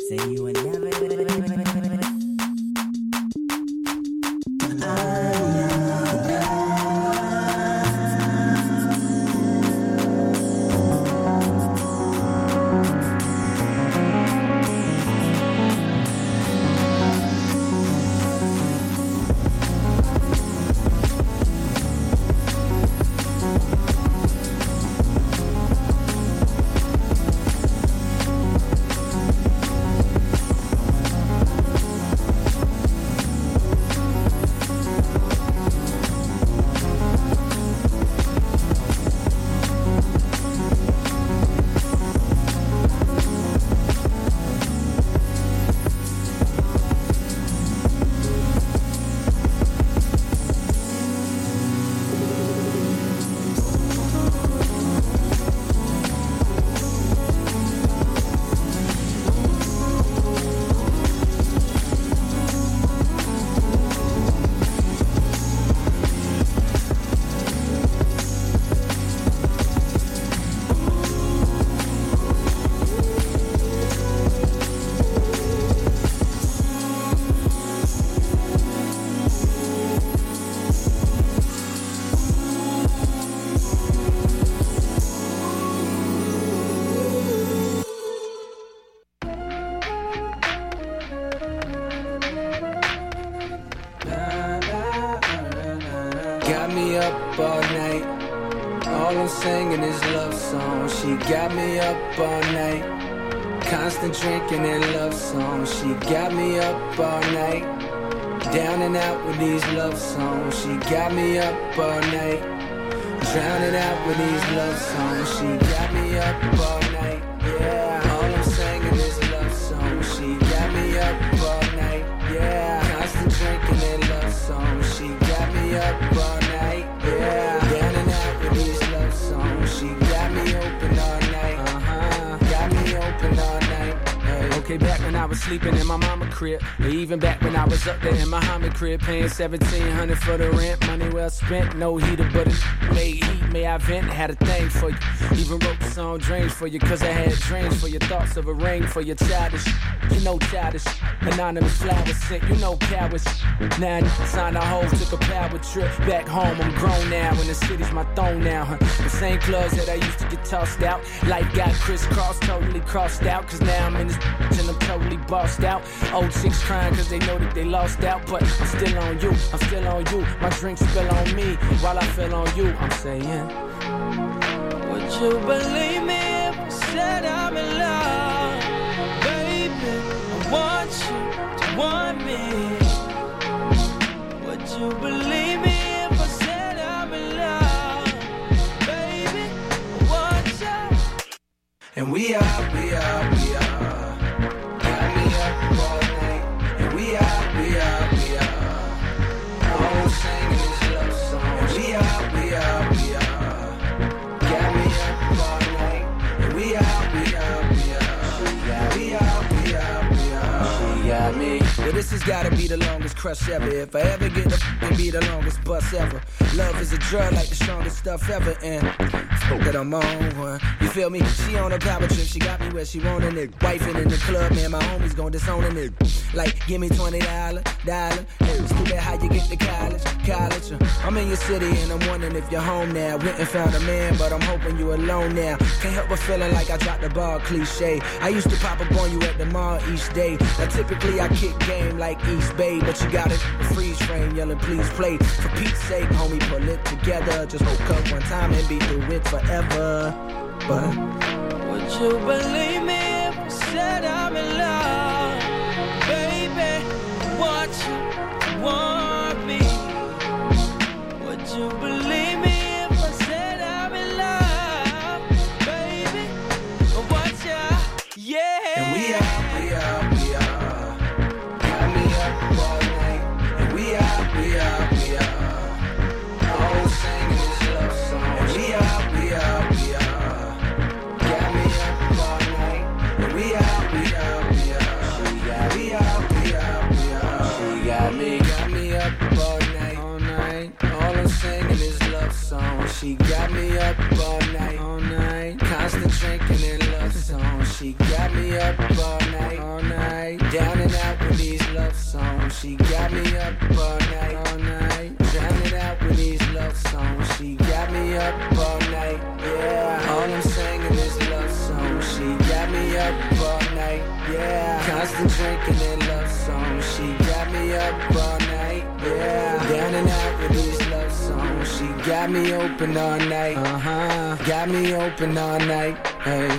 Say you would never. Got me up all night. All I'm singing is love songs. She got me up all night. Constant drinking and love songs. She got me up all night. Down and out with these love songs. She got me up all night. Drowning out with these love songs. She got me up all night. Yeah. All I'm singing is love songs. She got me up all night. Yeah. Constant drinking and love songs. She got me up all night. Yeah. Down and out with these love songs. She got me open all night. Got me open all night. Okay, back when I was sleeping in my mama crib, or even back when I was up there in my homie crib, paying $1,700 for the rent, money well spent, no heater, but it made heat, may I vent, had a thing for you, even wrote the song Dreams for you, cause I had dreams for your thoughts of a ring for your childish, you know childish, anonymous flowers sent, you know cowards, now I signed a hoe, took a power trip, back home, I'm grown now, and the city's my throne now, the same clubs that I used to get tossed out, life got crisscrossed, totally crossed out, cause now I'm in this and I'm totally bossed out. Old chicks crying cause they know that they lost out. But I'm still on you, I'm still on you. My drink spill on me while I feel on you. I'm saying, would you believe me if I said I'm in love? Baby, I want you to want me. Would you believe me if I said I'm in love? Baby, I want you. And we are. Got me up all night. And we are. All I'm singing is love songs. We are. Got me up all night. And we are. She got me. Well, this has gotta be the longest crush ever. If I ever get the f***ing be the longest bus ever. Love is a drug like the strongest stuff ever. And that I'm on one. You feel me? She on a power trip. She got me where she wanted it. Wifing in the club, man. My homies gon' disown it. Like, give me $20. Hey, stupid how you get to college. I'm in your city and I'm wondering if you're home now. Went and found a man, but I'm hoping you alone now. Can't help but feeling like I dropped the ball, cliche. I used to pop up on you at the mall each day. Now typically I kick game like East Bay, but you got it a freeze frame yelling please play. For Pete's sake, homie, pull it together. Just woke up one time and be through it forever. But would you believe me if I said I'm in love? Baby, I want you to want me. Would you believe me if I said I'm in love? Baby, I want you, yeah. And we are. Got me up all night. And we are. All I'm singing is love songs. We are. Got me up all night. And we are. Got me open all night. Got me open all night. Hey.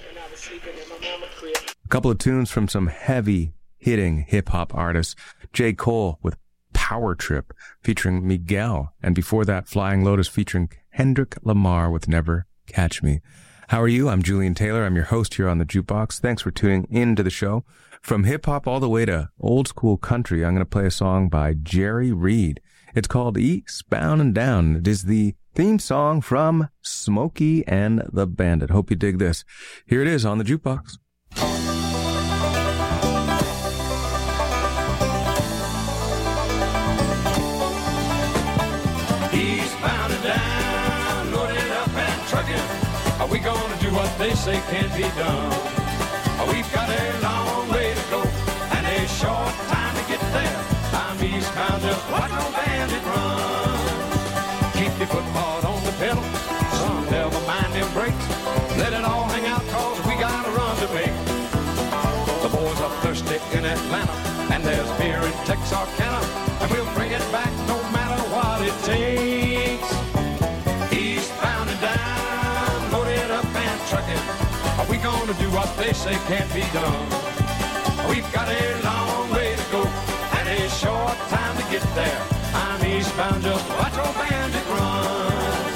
A couple of tunes from some heavy-hitting hip-hop artists. J. Cole with Power Trip featuring Miguel. And before that, Flying Lotus featuring Kendrick Lamar with Never Catch Me. How are you? I'm Julian Taylor. I'm your host here on The Jukebox. Thanks for tuning in to the show. From hip-hop all the way to old-school country, I'm going to play a song by Jerry Reed. It's called Eastbound and Down. It is the theme song from Smokey and the Bandit. Hope you dig this. Here it is on The Jukebox. Eastbound and down, loaded up and trucking. Are we gonna do what they say can't be done? We've got a long way to go and a short time to get there. I'm eastbound, just watch no bandit run. Keep your foot hard on the pedal, son, never mind them brakes. Let it all hang out, cause we got a run to make. The boys are thirsty in Atlanta, and there's beer in Texarkana, and we'll bring it back no matter what it takes. Eastbound and down, loaded up and trucking. Are we gonna do what they say can't be done? We've got a long way to go and a short time to get there. I'm eastbound, just watch old bandit run.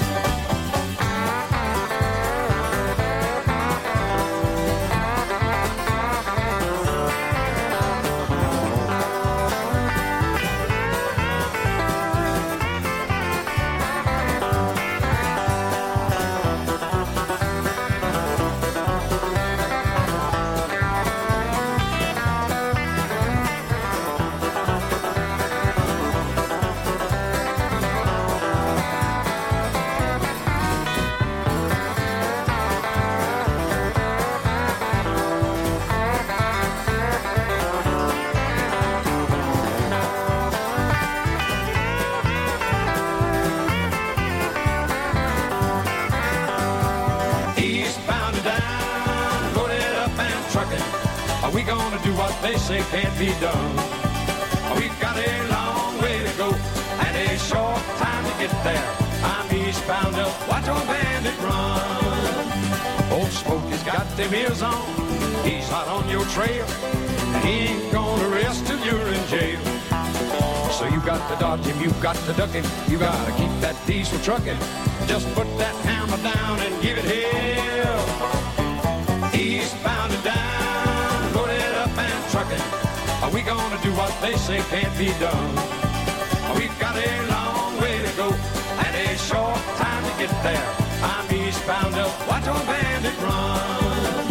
They say can't be done. We've got a long way to go and a short time to get there. I'm eastbound, just watch old bandit run. Old Smokey's got them ears on, he's hot on your trail, and he ain't gonna rest till you're in jail. So you got to dodge him, you got to duck him, you gotta keep that diesel trucking. Just put that hammer down and give it hell. Eastbound and down, loaded up and trucking. Are we gonna do what they say can't be done? We've got a long way to go and a short time to get there. I'm eastbound, just watch old bandit run.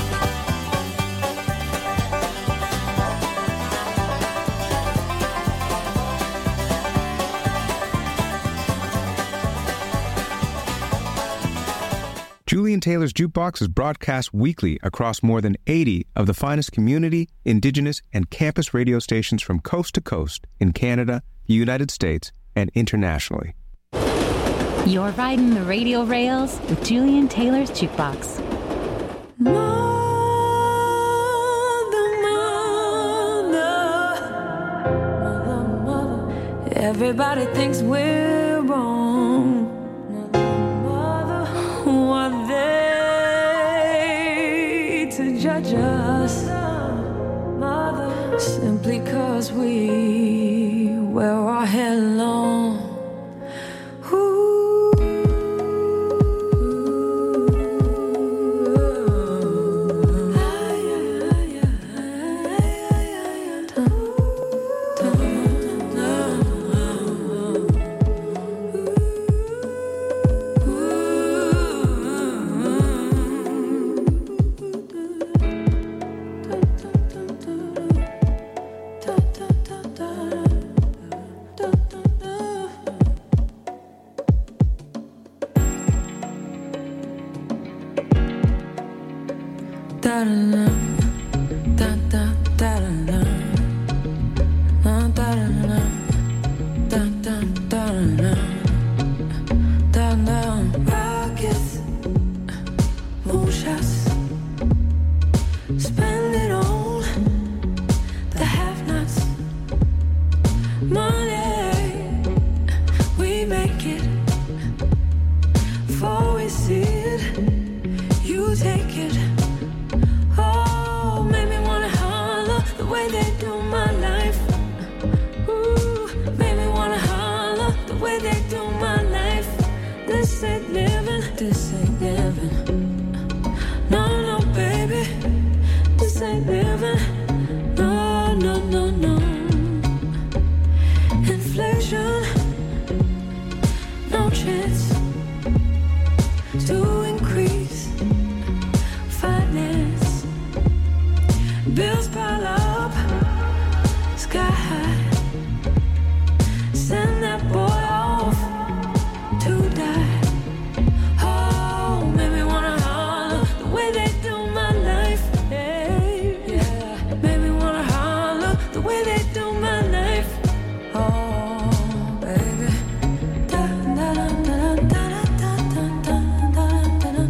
Julian Taylor's Jukebox is broadcast weekly across more than 80 of the finest community, indigenous, and campus radio stations from coast to coast in Canada, the United States, and internationally. You're riding the radio rails with Julian Taylor's Jukebox. Mother, everybody thinks we're wrong. Who are they to judge us? Simply 'cause we wear our hair long. Bills pile up, sky high. Send that boy off to die. Oh, made me wanna holler the way they do my life. Yeah, made me wanna holler the way they do my life. Oh, baby. Da da da da da da da da da da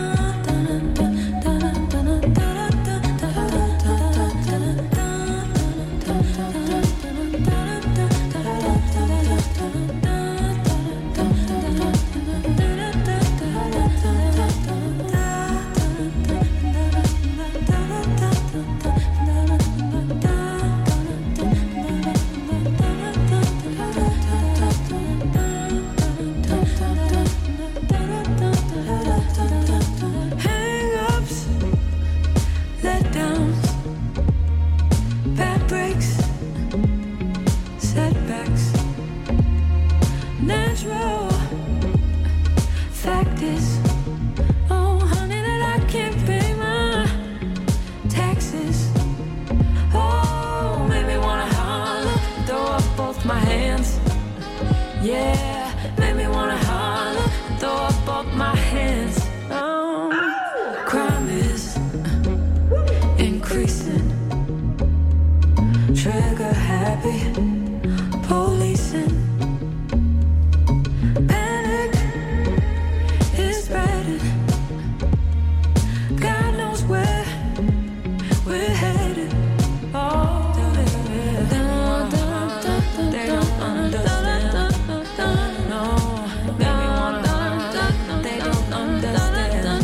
hang-ups, letdowns, bad breaks, setbacks, natural. Fact is, oh honey, that I can't pay my taxes. Oh, made me wanna holler, throw up both my hands. Yeah, made me wanna holler, throw up both my hands. Oh, crime is increasing. Trigger happy, policing. Panic is spreading. God knows where we're headed. Oh, they don't understand. No, make me wanna holler. They don't understand.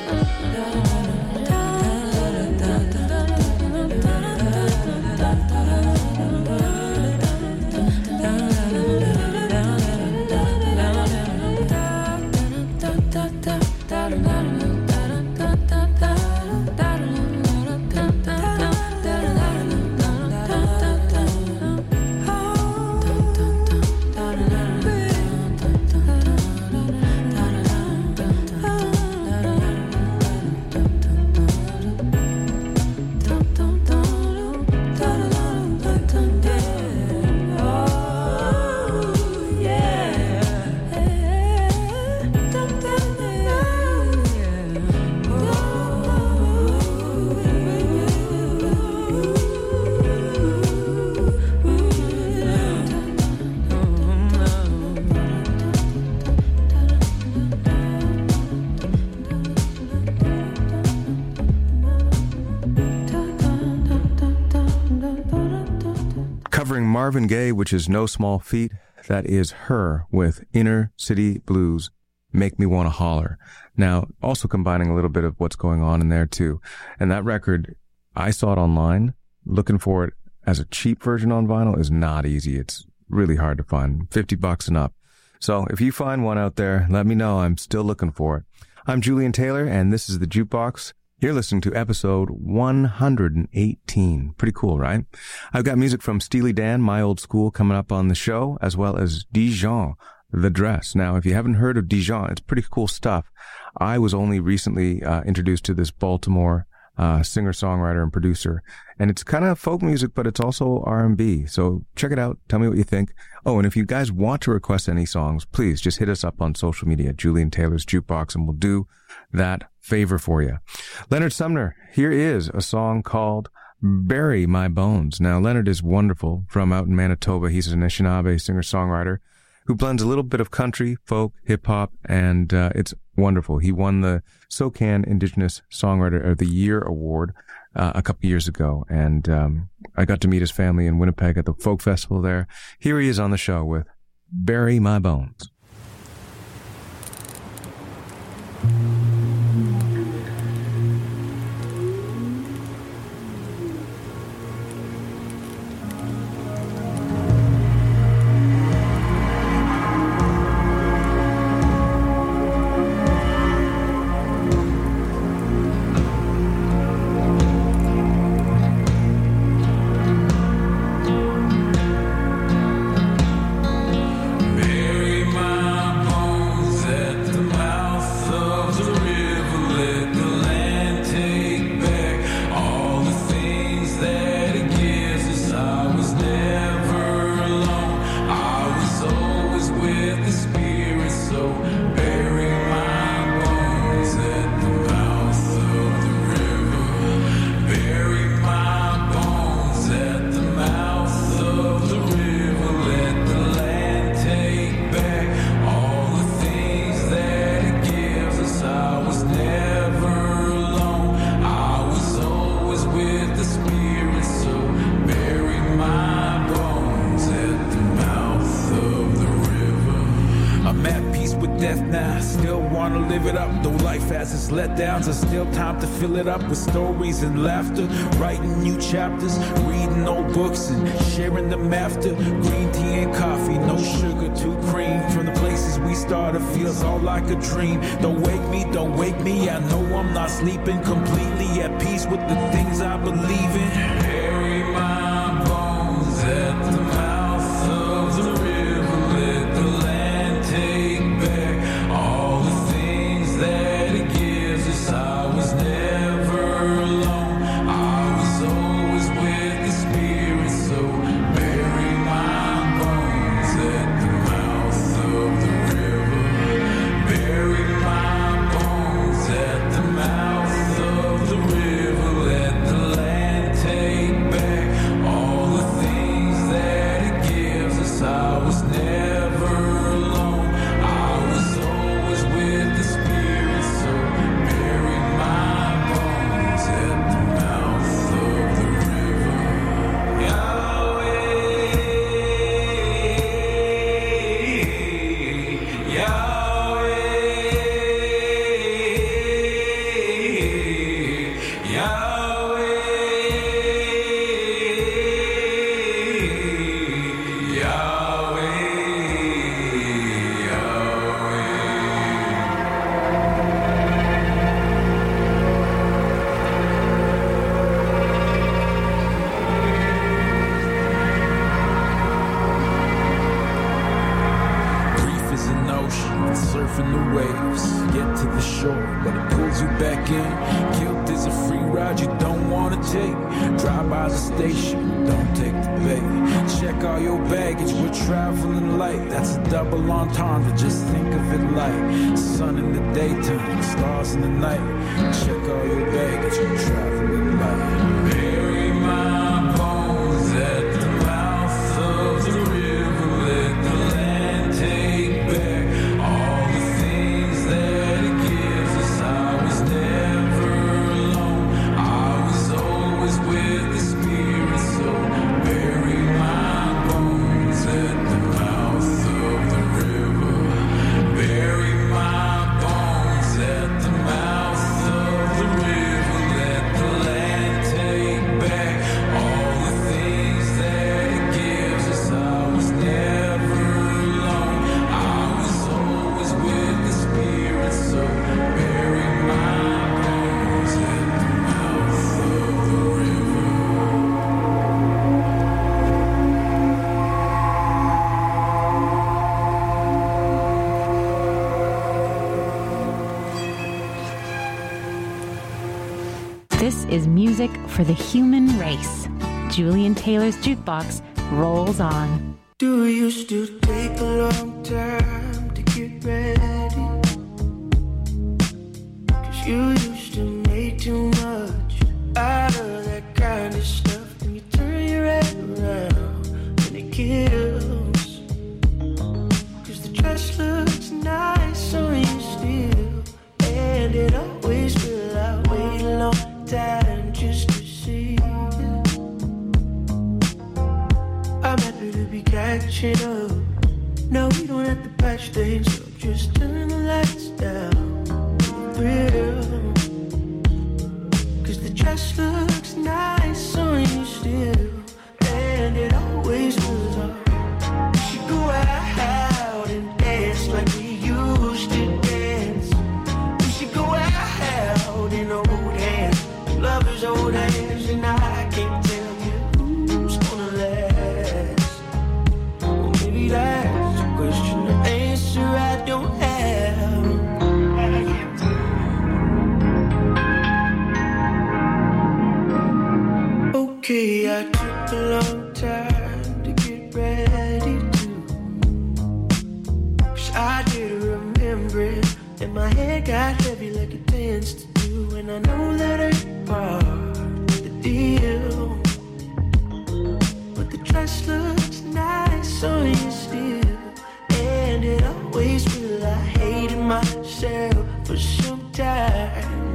Covering Marvin Gaye, which is no small feat, that is Her with Inner City Blues, Make Me Wanna Holler. Now, also combining a little bit of what's going on in there too. And that record, I saw it online. Looking for it as a cheap version on vinyl is not easy. It's really hard to find. $50 and up. So if you find one out there, let me know. I'm still looking for it. I'm Julian Taylor, and this is The Jukebox. You're listening to episode 118. Pretty cool, right? I've got music from Steely Dan, My Old School, coming up on the show, as well as Dijon, The Dress. Now, if you haven't heard of Dijon, it's pretty cool stuff. I was only recently introduced to this Baltimore singer-songwriter and producer, and it's kind of folk music, but it's also R&B. So check it out. Tell me what you think. Oh, and if you guys want to request any songs, please just hit us up on social media, Julian Taylor's Jukebox, and we'll do that favor for you. Leonard Sumner, here is a song called Bury My Bones. Now, Leonard is wonderful from out in Manitoba. He's an Anishinaabe singer-songwriter who blends a little bit of country, folk, hip-hop, and it's wonderful. He won the SOCAN Indigenous Songwriter of the Year Award a couple years ago, and I got to meet his family in Winnipeg at the folk festival there. Here he is on the show with Bury My Bones. Bury my live it up. Though life has its letdowns, there's still time to fill it up with stories and laughter. Writing new chapters, reading old books and sharing them after. Green tea and coffee, no sugar, too cream. From the places we started feels all like a dream. Don't wake me, I know I'm not sleeping. Completely at peace with the things I believe in. Bury my bones at the mouth of the river. Let the land take back all the things that it gives us. I was never alone, I was always with the spirit. So bury my bones at the mouth of the river. Bury my bones at the mouth of the river. Let the land take back all the things that it gives us. I was never alone, I was always with the spirit. So bury my bones at the mouth of the river. Yahweh, Yahweh, Grief is an ocean, surfing the waves. Get to the shore, but it pulls you back in. Guilt is a free ride you don't want to take. Drive by the station, don't take the bait. Check all your baggage, we're traveling light. That's a double entendre, just think of it like sun in the daytime, stars in the night. Check all your baggage, we're traveling light. Bury my bones at the mouth of the river. Let the land take back all the things that it gives us. I was never alone, I was always with the spirit. So bury my bones at the mouth of the river. Bury my bones at the mouth of the river. Let the land take back all the things that it gives us. I was never alone, I was always with the spirit. So bury my bones at the mouth of the river. This is music for the human race. Julian Taylor's jukebox rolls on. Do you still take a long time to get ready? 'Cause you used to make too much out of that kind of stuff. And you turn your head around and it kills. 'Cause the dress looks nice on you still, and it always will. I wait a long time just to see you. I'm happy to be catching up. No, we don't have to patch things up. Just turn the lights down. Thrill. 'Cause the dress looks nice on you still, and it always was. We should go out and dance like we used to dance. We should go out in old hands, lovers old hands, and I can't tell you who's gonna last. Well, maybe that's a question, an answer I don't have. Okay, I took a long time to get ready to. 'Cause I did remember it, and my head got heavy like it tends to do. And I know that ain't part of the deal, but the dress looks nice on you still, and it always will. I hated myself for some time,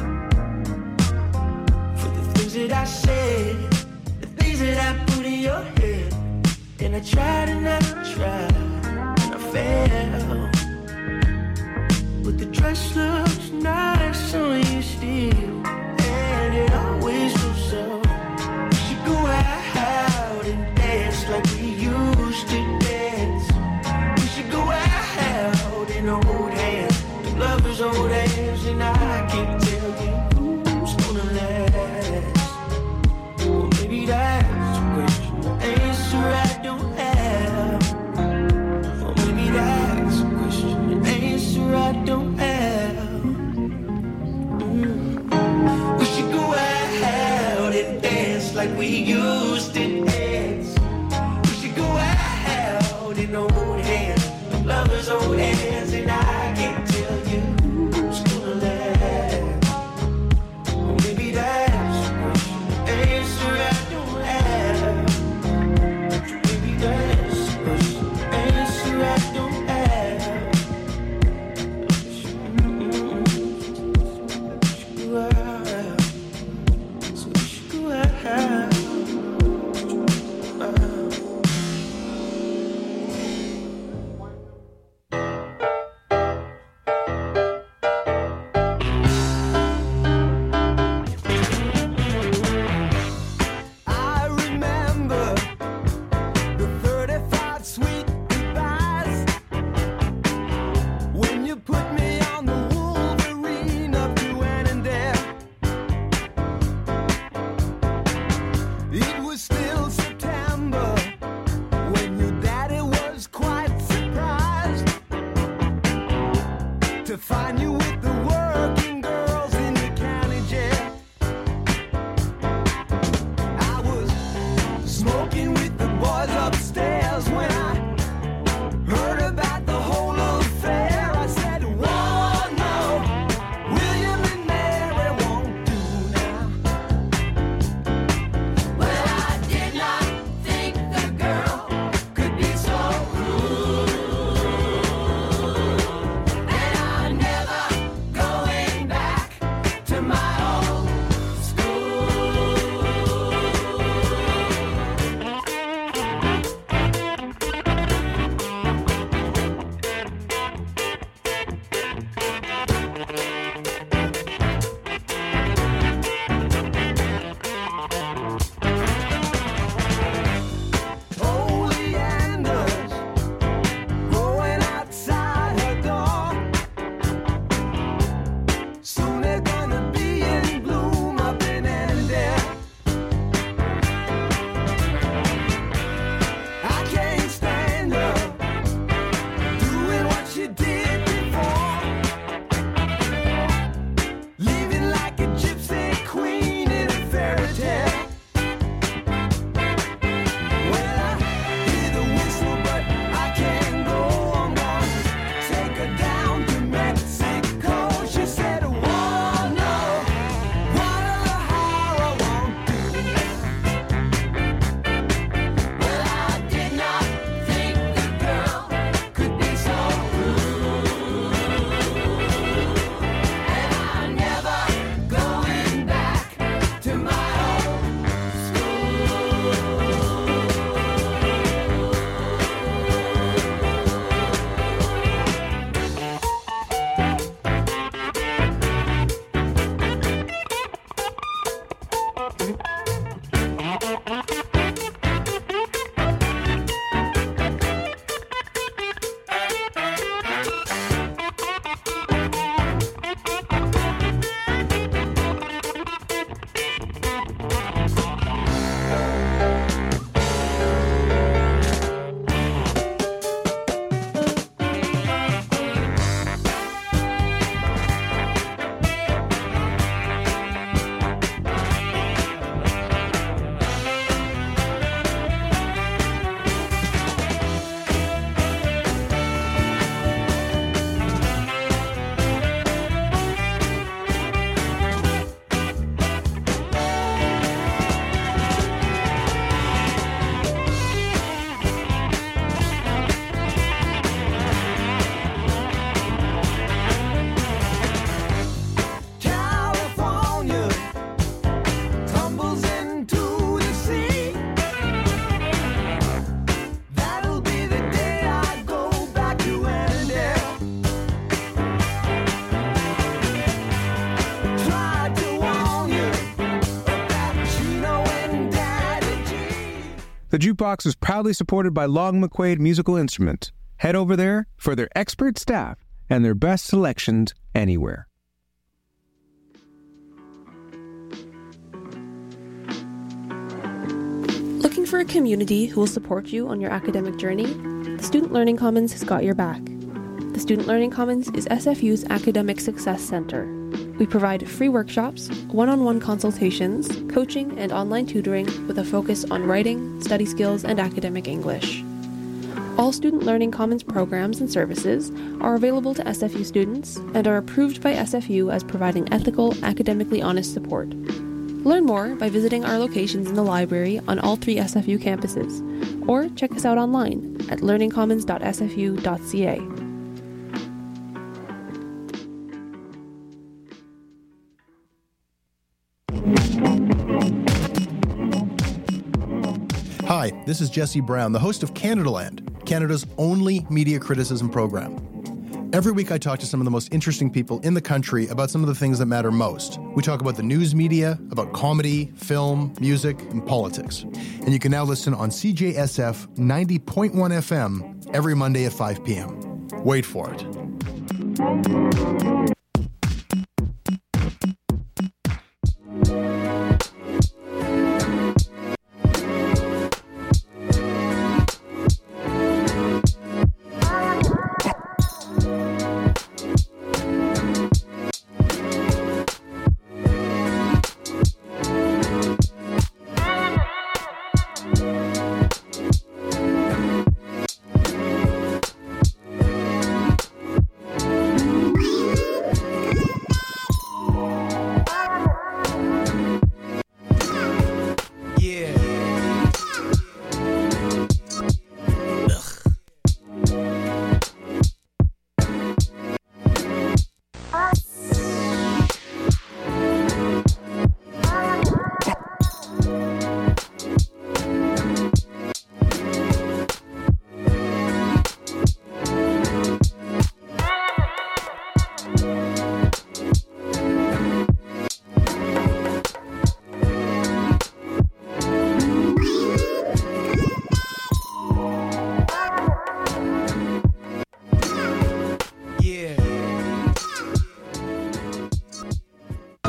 for the things that I said, the things that I put in your head. And I tried and I tried, and I failed. But the dress We should go out and dance like we used to dance. We should go out and hold hands, lovers hold hands, and I can't tell you who's gonna last. Or maybe that's the answer I don't have. Maybe that's the answer I don't have. So we should go out. I remember the 35 sweet goodbyes when you put me on the Wolverine up to Annandale. It was still September when your daddy was quite surprised to find you with the working girls in the county jail. I was smoking with the boys upstairs when I heard about the whole affair. I said, "Whoa, no, William and Mary won't do now." Well, I did not think the girl could be so rude, and I'm never going back to my old school. Oleanders growing outside her door. Soon they're gonna be in bloom up in Annandale. I can't stand her doing what she did before, living like a gypsy queen in a fairy tale. Well, I hear the whistle, but I can't go. I'm gonna take her down to Mexico. She said, "Whoa, no, Guadalajara won't do now." Well, I did not think the girl could be so rude, and I'm never going back to my old California tumbles into the sea. That'll be the day I go back to Annandale. Tried to warn you about Chino and Daddy G. The Jukebox is proudly supported by Long McQuaid Musical Instruments. Head over there for their expert staff and their best selections anywhere. Looking for a community who will support you on your academic journey? The Student Learning Commons has got your back. The Student Learning Commons is SFU's academic success center. We provide free workshops, one-on-one consultations, coaching, and online tutoring with a focus on writing, study skills, and academic English. All Student Learning Commons programs and services are available to SFU students and are approved by SFU as providing ethical, academically honest support. Learn more by visiting our locations in the library on all 3 SFU campuses, or check us out online at learningcommons.sfu.ca. Hi, this is Jesse Brown, the host of Canadaland, Canada's only media criticism program. Every week I talk to some of the most interesting people in the country about some of the things that matter most. We talk about the news media, about comedy, film, music, and politics. And you can now listen on CJSF 90.1 FM every Monday at 5 p.m. Wait for it.